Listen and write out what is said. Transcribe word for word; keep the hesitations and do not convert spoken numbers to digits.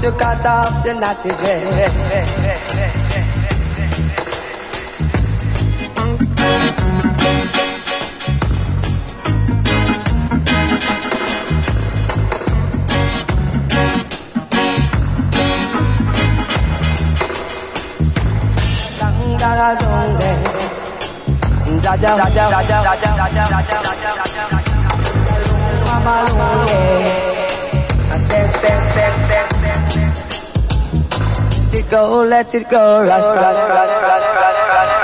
to cut off your natty dress. Jaja, jaja, jaja, jaja, jaja, jaja, jaja, Mama Lunge, sex, sex, sex, sex, sex. Let it go, let it go, Rasta, Rasta, Rasta, Rasta, Rasta.